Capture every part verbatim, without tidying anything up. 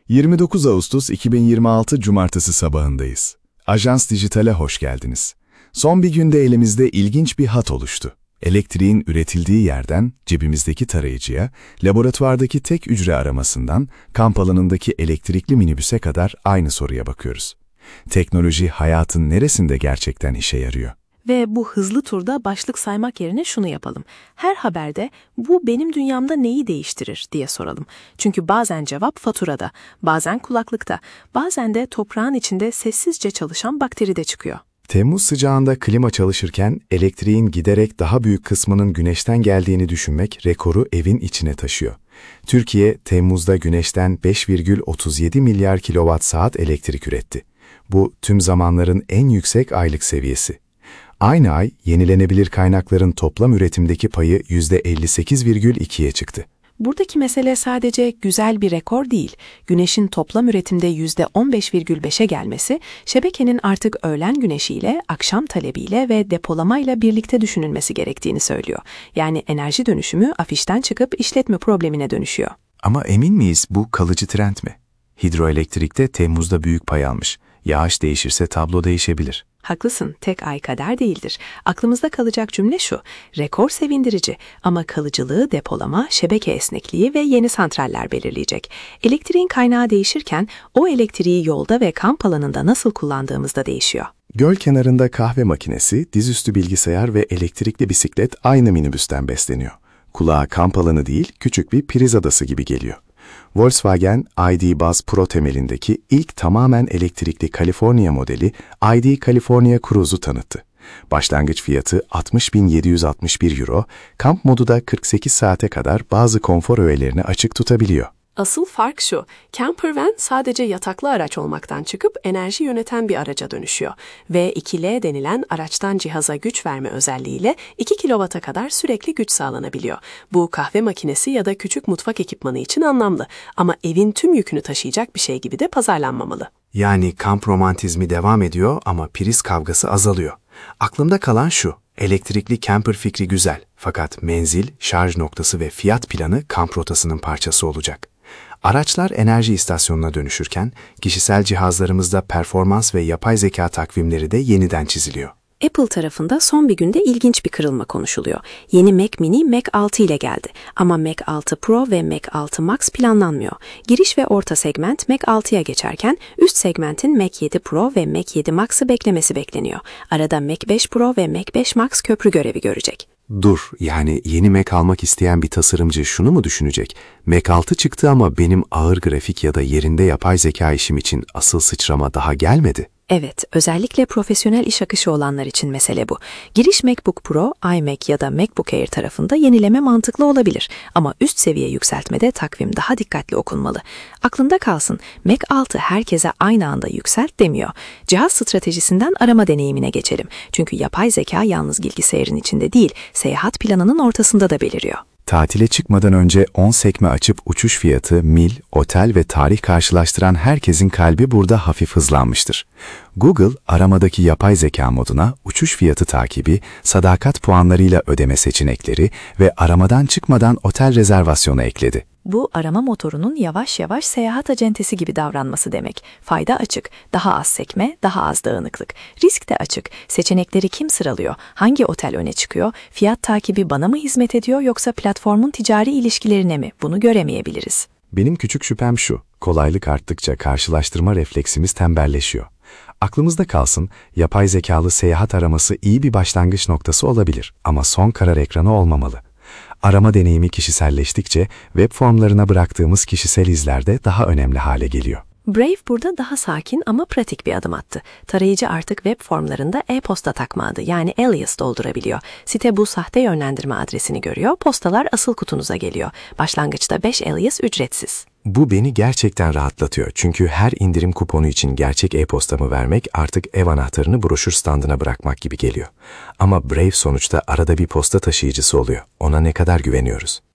yirmi dokuz Ağustos iki bin yirmi altı Cumartesi sabahındayız. Ajans Dijital'e hoş geldiniz. Son bir günde elimizde ilginç bir hat oluştu. Elektriğin üretildiği yerden cebimizdeki tarayıcıya, laboratuvardaki tek hücre aramasından kamp alanındaki elektrikli minibüse kadar aynı soruya bakıyoruz. Teknoloji hayatın neresinde gerçekten işe yarıyor? Ve bu hızlı turda başlık saymak yerine şunu yapalım. Her haberde bu benim dünyamda neyi değiştirir diye soralım. Çünkü bazen cevap faturada, bazen kulaklıkta, bazen de toprağın içinde sessizce çalışan bakteride çıkıyor. Temmuz sıcağında klima çalışırken elektriğin giderek daha büyük kısmının güneşten geldiğini düşünmek rekoru evin içine taşıyor. Türkiye, Temmuz'da güneşten beş virgül otuz yedi milyar kilowatt saat elektrik üretti. Bu tüm zamanların en yüksek aylık seviyesi. Aynı ay yenilenebilir kaynakların toplam üretimdeki payı yüzde elli sekiz virgül ikiye çıktı. Buradaki mesele sadece güzel bir rekor değil. Güneşin toplam üretimde yüzde on beş virgül beşe gelmesi, şebekenin artık öğlen güneşiyle, akşam talebiyle ve depolamayla birlikte düşünülmesi gerektiğini söylüyor. Yani enerji dönüşümü afişten çıkıp işletme problemine dönüşüyor. Ama emin miyiz bu kalıcı trend mi? Hidroelektrikte Temmuz'da büyük pay almış. Yağış değişirse tablo değişebilir. Haklısın, tek ay kader değildir. Aklımızda kalacak cümle şu, rekor sevindirici ama kalıcılığı depolama, şebeke esnekliği ve yeni santraller belirleyecek. Elektriğin kaynağı değişirken o elektriği yolda ve kamp alanında nasıl kullandığımızda değişiyor. Göl kenarında kahve makinesi, dizüstü bilgisayar ve elektrikli bisiklet aynı minibüsten besleniyor. Kulağa kamp alanı değil, küçük bir priz adası gibi geliyor. Volkswagen, I D Buzz Pro temelindeki ilk tamamen elektrikli California modeli I D California Cruise'u tanıttı. Başlangıç fiyatı altmış bin yedi yüz altmış bir euro, kamp modu da kırk sekiz saate kadar bazı konfor öğelerini açık tutabiliyor. Asıl fark şu, campervan sadece yataklı araç olmaktan çıkıp enerji yöneten bir araca dönüşüyor. V iki L denilen araçtan cihaza güç verme özelliğiyle iki kilowatt'a kadar sürekli güç sağlanabiliyor. Bu kahve makinesi ya da küçük mutfak ekipmanı için anlamlı ama evin tüm yükünü taşıyacak bir şey gibi de pazarlanmamalı. Yani kamp romantizmi devam ediyor ama priz kavgası azalıyor. Aklımda kalan şu, elektrikli camper fikri güzel fakat menzil, şarj noktası ve fiyat planı kamp rotasının parçası olacak. Araçlar enerji istasyonuna dönüşürken, kişisel cihazlarımızda performans ve yapay zeka takvimleri de yeniden çiziliyor. Apple tarafında son bir günde ilginç bir kırılma konuşuluyor. Yeni Mac Mini Mac altı ile geldi ama Mac altı Pro ve Mac altı Max planlanmıyor. Giriş ve orta segment Mac altıya geçerken üst segmentin Mac yedi Pro ve Mac yedi Max'ı beklemesi bekleniyor. Arada Mac beş Pro ve Mac beş Max köprü görevi görecek. Dur, yani yeni Mac almak isteyen bir tasarımcı şunu mu düşünecek? Mac altı çıktı ama benim ağır grafik ya da yerinde yapay zeka işim için asıl sıçrama daha gelmedi. Evet, özellikle profesyonel iş akışı olanlar için mesele bu. Giriş MacBook Pro, iMac ya da MacBook Air tarafında yenileme mantıklı olabilir. Ama üst seviye yükseltmede takvim daha dikkatli okunmalı. Aklında kalsın, Mac altı herkese aynı anda yükselt demiyor. Cihaz stratejisinden arama deneyimine geçelim. Çünkü yapay zeka yalnız bilgisayarın içinde değil, seyahat planının ortasında da beliriyor. Tatile çıkmadan önce on sekme açıp uçuş fiyatı, mil, otel ve tarih karşılaştıran herkesin kalbi burada hafif hızlanmıştır. Google, aramadaki yapay zeka moduna uçuş fiyatı takibi, sadakat puanlarıyla ödeme seçenekleri ve aramadan çıkmadan otel rezervasyonu ekledi. Bu arama motorunun yavaş yavaş seyahat acentesi gibi davranması demek. Fayda açık, daha az sekme, daha az dağınıklık. Risk de açık, seçenekleri kim sıralıyor, hangi otel öne çıkıyor, fiyat takibi bana mı hizmet ediyor yoksa platformun ticari ilişkilerine mi, bunu göremeyebiliriz. Benim küçük şüphem şu, kolaylık arttıkça karşılaştırma refleksimiz tembelleşiyor. Aklımızda kalsın, yapay zekalı seyahat araması iyi bir başlangıç noktası olabilir ama son karar ekranı olmamalı. Arama deneyimi kişiselleştikçe web formlarına bıraktığımız kişisel izler de daha önemli hale geliyor. Brave burada daha sakin ama pratik bir adım attı. Tarayıcı artık web formlarında e-posta takma adı yani alias doldurabiliyor. Site bu sahte yönlendirme adresini görüyor, postalar asıl kutunuza geliyor. Başlangıçta beş alias ücretsiz. Bu beni gerçekten rahatlatıyor çünkü her indirim kuponu için gerçek e-postamı vermek artık ev anahtarını broşür standına bırakmak gibi geliyor. Ama Brave sonuçta arada bir posta taşıyıcısı oluyor. Ona ne kadar güveniyoruz?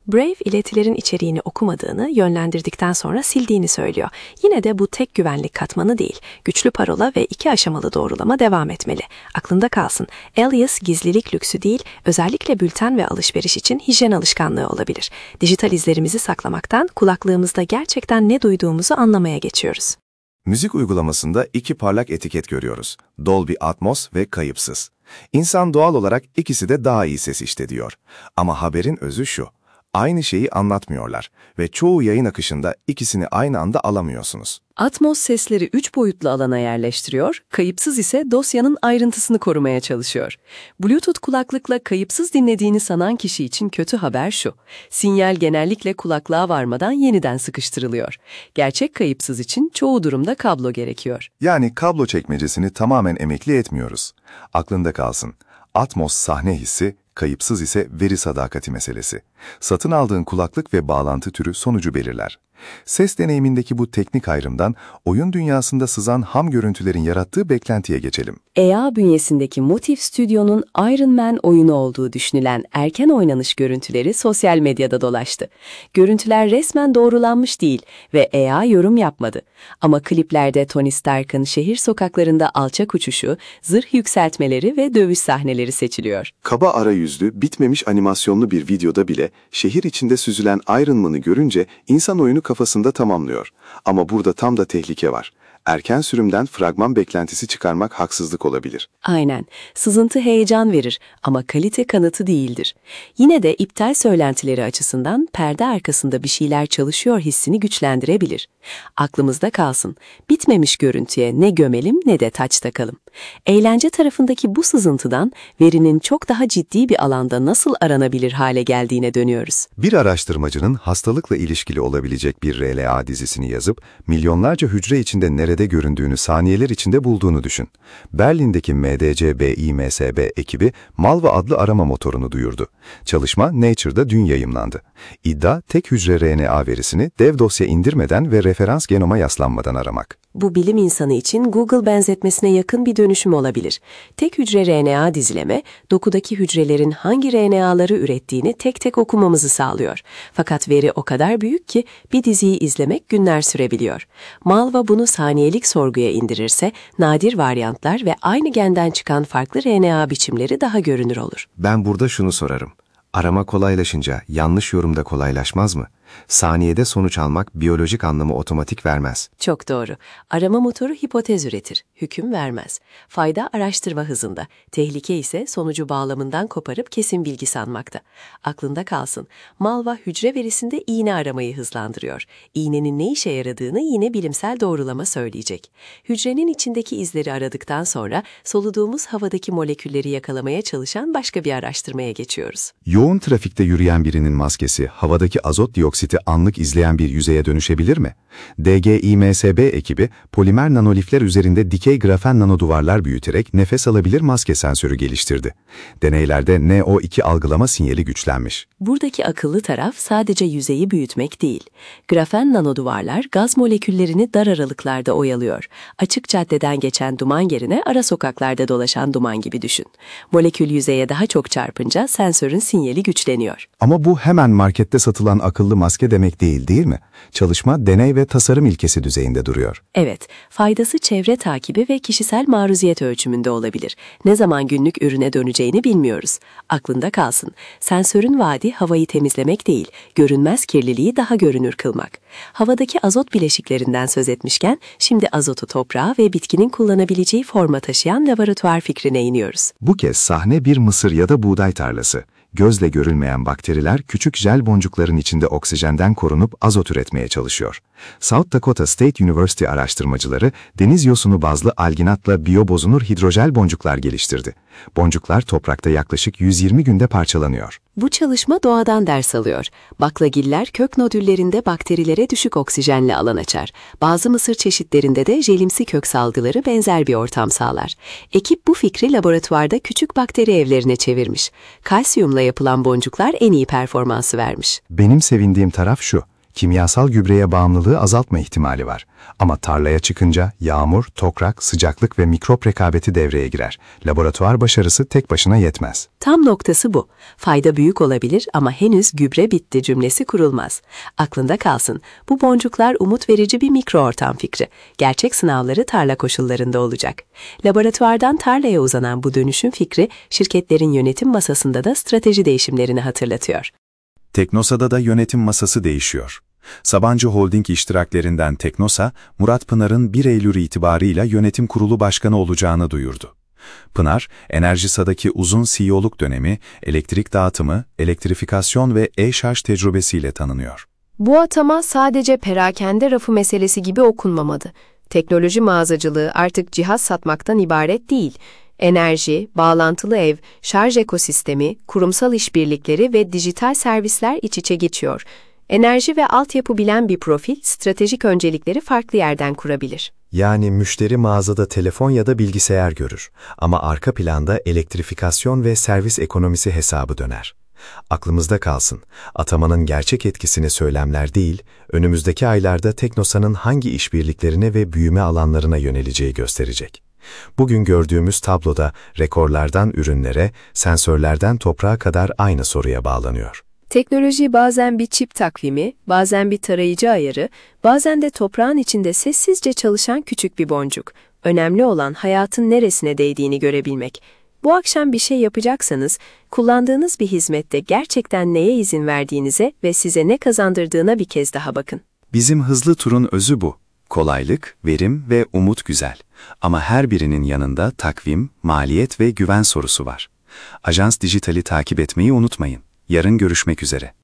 Brave, iletilerin içeriğini okumadığını, yönlendirdikten sonra sildiğini söylüyor. Yine de bu tek güvenlik katmanı değil. Güçlü parola ve iki aşamalı doğrulama devam etmeli. Aklında kalsın, Alias gizlilik lüksü değil, özellikle bülten ve alışveriş için hijyen alışkanlığı olabilir. Dijital izlerimizi saklamaktan, kulaklığımızda gerçekten ne duyduğumuzu anlamaya geçiyoruz. Müzik uygulamasında iki parlak etiket görüyoruz. Dolby Atmos ve kayıpsız. İnsan doğal olarak ikisi de daha iyi ses işletiyor. Ama haberin özü şu: aynı şeyi anlatmıyorlar ve çoğu yayın akışında ikisini aynı anda alamıyorsunuz. Atmos sesleri üç boyutlu alana yerleştiriyor, kayıpsız ise dosyanın ayrıntısını korumaya çalışıyor. Bluetooth kulaklıkla kayıpsız dinlediğini sanan kişi için kötü haber şu: sinyal genellikle kulaklığa varmadan yeniden sıkıştırılıyor. Gerçek kayıpsız için çoğu durumda kablo gerekiyor. Yani kablo çekmecesini tamamen emekli etmiyoruz. Aklında kalsın. Atmos sahne hissi, kayıpsız ise veri sadakati meselesi. Satın aldığın kulaklık ve bağlantı türü sonucu belirler. Ses deneyimindeki bu teknik ayrımdan oyun dünyasında sızan ham görüntülerin yarattığı beklentiye geçelim. E A bünyesindeki Motif Stüdyo'nun Iron Man oyunu olduğu düşünülen erken oynanış görüntüleri sosyal medyada dolaştı. Görüntüler resmen doğrulanmış değil ve E A yorum yapmadı. Ama kliplerde Tony Stark'ın şehir sokaklarında alçak uçuşu, zırh yükseltmeleri ve dövüş sahneleri seçiliyor. Kaba arayüzlü, bitmemiş animasyonlu bir videoda bile şehir içinde süzülen Iron Man'ı görünce insan oyunu kafasında tamamlıyor. Ama burada tam da tehlike var. Erken sürümden fragman beklentisi çıkarmak haksızlık olabilir. Aynen. Sızıntı heyecan verir ama kalite kanıtı değildir. Yine de iptal söylentileri açısından perde arkasında bir şeyler çalışıyor hissini güçlendirebilir. Aklımızda kalsın. Bitmemiş görüntüye ne gömelim ne de taç takalım. Eğlence tarafındaki bu sızıntıdan verinin çok daha ciddi bir alanda nasıl aranabilir hale geldiğine dönüyoruz. Bir araştırmacının hastalıkla ilişkili olabilecek bir R L A dizisini yazıp milyonlarca hücre içinde nerede göründüğünü saniyeler içinde bulduğunu düşün. Berlin'deki M D C B I M S B ekibi Malva adlı arama motorunu duyurdu. Çalışma Nature'da dün yayımlandı. İddia tek hücre R N A verisini dev dosya indirmeden ve referans genoma yaslanmadan aramak. Bu bilim insanı için Google benzetmesine yakın bir dönüşüm olabilir. Tek hücre R N A dizileme, dokudaki hücrelerin hangi R N A'ları ürettiğini tek tek okumamızı sağlıyor. Fakat veri o kadar büyük ki bir diziyi izlemek günler sürebiliyor. Malva bunu saniyelik sorguya indirirse, nadir varyantlar ve aynı genden çıkan farklı R N A biçimleri daha görünür olur. Ben burada şunu sorarım. Arama kolaylaşınca yanlış yorum da kolaylaşmaz mı? Saniyede sonuç almak biyolojik anlamı otomatik vermez. Çok doğru. Arama motoru hipotez üretir, hüküm vermez. Fayda araştırma hızında, tehlike ise sonucu bağlamından koparıp kesin bilgi sanmakta. Aklında kalsın, Malva hücre verisinde iğne aramayı hızlandırıyor. İğnenin ne işe yaradığını yine bilimsel doğrulama söyleyecek. Hücrenin içindeki izleri aradıktan sonra soluduğumuz havadaki molekülleri yakalamaya çalışan başka bir araştırmaya geçiyoruz. Yoğun trafikte yürüyen birinin maskesi havadaki azot dioksiti anlık izleyen bir yüzeye dönüşebilir mi? D G I M S B ekibi polimer nanolifler üzerinde dikey grafen nanoduvarlar büyüterek nefes alabilir maske sensörü geliştirdi. Deneylerde N O iki algılama sinyali güçlenmiş. Buradaki akıllı taraf sadece yüzeyi büyütmek değil. Grafen nanoduvarlar gaz moleküllerini dar aralıklarda oyalıyor. Açık caddeden geçen duman yerine ara sokaklarda dolaşan duman gibi düşün. Molekül yüzeye daha çok çarpınca sensörün sinyali güçleniyor. Ama bu hemen markette satılan akıllı maske demek değil, değil mi? Çalışma deney ve tasarım ilkesi düzeyinde duruyor. Evet, faydası çevre takibi ve kişisel maruziyet ölçümünde olabilir. Ne zaman günlük ürüne döneceğini bilmiyoruz. Aklında kalsın, sensörün vaadi havayı temizlemek değil, görünmez kirliliği daha görünür kılmak. Havadaki azot bileşiklerinden söz etmişken, şimdi azotu toprağa ve bitkinin kullanabileceği forma taşıyan laboratuvar fikrine iniyoruz. Bu kez sahne bir mısır ya da buğday tarlası. Gözle görülmeyen bakteriler küçük jel boncukların içinde oksijenden korunup azot üretmeye çalışıyor. South Dakota State University araştırmacıları deniz yosunu bazlı alginatla biyobozunur hidrojel boncuklar geliştirdi. Boncuklar toprakta yaklaşık yüz yirmi günde parçalanıyor. Bu çalışma doğadan ders alıyor. Baklagiller kök nodüllerinde bakterilere düşük oksijenle alan açar. Bazı mısır çeşitlerinde de jelimsi kök salgıları benzer bir ortam sağlar. Ekip bu fikri laboratuvarda küçük bakteri evlerine çevirmiş. Kalsiyumla yapılan boncuklar en iyi performansı vermiş. Benim sevindiğim taraf şu. Kimyasal gübreye bağımlılığı azaltma ihtimali var. Ama tarlaya çıkınca yağmur, toprak, sıcaklık ve mikrop rekabeti devreye girer. Laboratuvar başarısı tek başına yetmez. Tam noktası bu. Fayda büyük olabilir ama henüz gübre bitti cümlesi kurulmaz. Aklında kalsın. Bu boncuklar umut verici bir mikro ortam fikri. Gerçek sınavları tarla koşullarında olacak. Laboratuvardan tarlaya uzanan bu dönüşüm fikri şirketlerin yönetim masasında da strateji değişimlerini hatırlatıyor. Teknosa'da da yönetim masası değişiyor. Sabancı Holding iştiraklerinden Teknosa, Murat Pınar'ın bir Eylül itibarıyla yönetim kurulu başkanı olacağını duyurdu. Pınar, Enerjisa'daki uzun C E O'luk dönemi, elektrik dağıtımı, elektrifikasyon ve e-şarj tecrübesiyle tanınıyor. Bu atama sadece perakende rafı meselesi gibi okunmamalı. Teknoloji mağazacılığı artık cihaz satmaktan ibaret değil. Enerji, bağlantılı ev, şarj ekosistemi, kurumsal işbirlikleri ve dijital servisler iç içe geçiyor. Enerji ve altyapı bilen bir profil, stratejik öncelikleri farklı yerden kurabilir. Yani müşteri mağazada telefon ya da bilgisayar görür ama arka planda elektrifikasyon ve servis ekonomisi hesabı döner. Aklımızda kalsın, atamanın gerçek etkisini söylemler değil, önümüzdeki aylarda Teknosa'nın hangi işbirliklerine ve büyüme alanlarına yöneleceği gösterecek. Bugün gördüğümüz tabloda rekorlardan ürünlere, sensörlerden toprağa kadar aynı soruya bağlanıyor. Teknoloji bazen bir çip takvimi, bazen bir tarayıcı ayarı, bazen de toprağın içinde sessizce çalışan küçük bir boncuk. Önemli olan hayatın neresine değdiğini görebilmek. Bu akşam bir şey yapacaksanız, kullandığınız bir hizmette gerçekten neye izin verdiğinize ve size ne kazandırdığına bir kez daha bakın. Bizim hızlı turun özü bu. Kolaylık, verim ve umut güzel. Ama her birinin yanında takvim, maliyet ve güven sorusu var. Ajans Dijital'i takip etmeyi unutmayın. Yarın görüşmek üzere.